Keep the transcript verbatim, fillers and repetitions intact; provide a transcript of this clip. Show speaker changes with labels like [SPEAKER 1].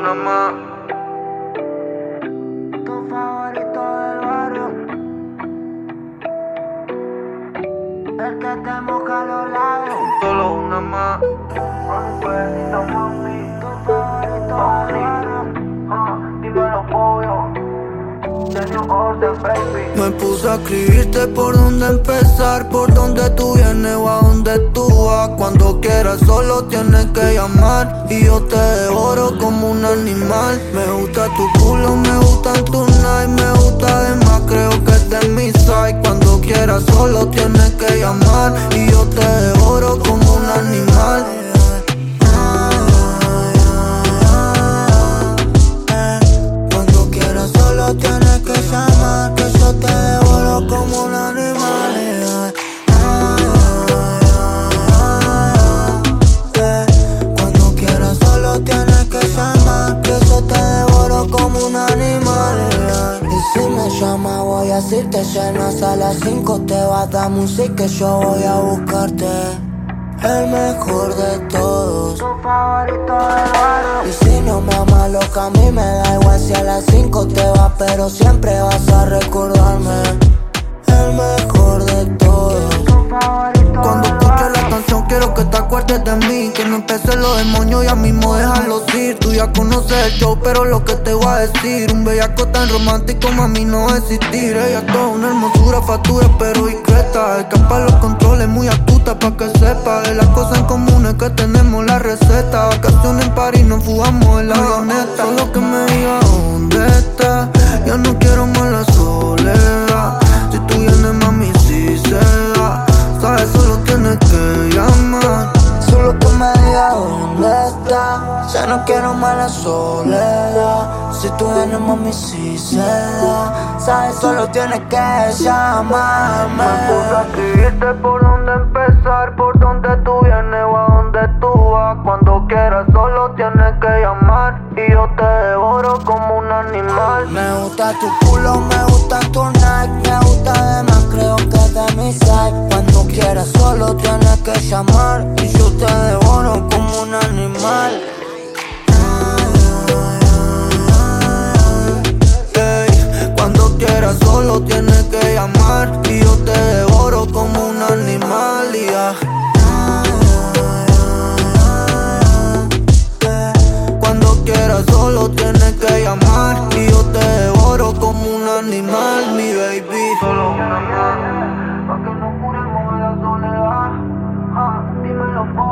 [SPEAKER 1] una más.
[SPEAKER 2] Tu favorito del barrio, el que te moja los labios.
[SPEAKER 1] Solo una más. Besito, mami.
[SPEAKER 2] Tu favorito del barrio,
[SPEAKER 1] Uh, dímelo, pollo. Genio orden, baby.
[SPEAKER 3] Me puse a escribirte por dónde empezar, por dónde tú vienes o a dónde tú vas. Cuando quieras solo tienes que llamar y yo te devoro como un animal. Me gusta tu culo, me gustan tus nights, me gusta además, creo que es de mi side. Cuando quieras solo tienes que llamar y yo te devoro como un animal. Cuando quieras solo tienes que llamar, que yo te devoro como un animal. Cuando quieras solo tienes que llamar, que yo te devoro como un animal. Y si me llamas voy a decirte llenas a las cinco te va a dar música que yo voy a buscarte. El mejor de todos.
[SPEAKER 2] tu favorito del barrio.
[SPEAKER 3] Y si no me amas loca, a mí me da igual si a las cinco te vas, pero siempre vas a recordarme. El mejor de todos.
[SPEAKER 2] Tu favorito
[SPEAKER 3] Cuando
[SPEAKER 2] del
[SPEAKER 3] escucho
[SPEAKER 2] barrio.
[SPEAKER 3] la canción quiero que te acuerdes de mí, que no empiecen los demonios ya mismo déjalos ir. Tú ya conoces el show pero lo que te voy a decir, un bellaco tan romántico mami no va a existir. Ella es toda una hermosura, factura pero discreta, escapa los controles, muy astuta pa' que sepa de las cosas en comunes que tenemos la receta. Vacaciones en París, nos fugamos en la avioneta. Solo que me diga dónde está, ya no quiero más la soledad. Si tú vienes mami si se da, sabes solo tienes que llamar. Solo que me digas dónde está, ya no quiero más la soledad. Si tú vienes mami si se da, sabes solo tienes que llamarme.
[SPEAKER 1] Me puse a escribirte por dónde empezar, por dónde tú vienes o a dónde tú vas. Cuando quieras solo tienes que llamar y yo te devoro como un animal.
[SPEAKER 3] Me gusta tu culo, me gusta tu night, me gusta además, creo que es de mi side. Cuando quieras solo tienes que llamar y yo te devoro como un animal. Ey, cuando quieras solo tienes que llamar y yo te devoro como un animal. Yeah. Cuando quieras solo tienes que llamar y yo te devoro como un animal, mi baby.
[SPEAKER 1] Solo una más. Pa' que no curemos la soledad. Ah, dímelo, pollo.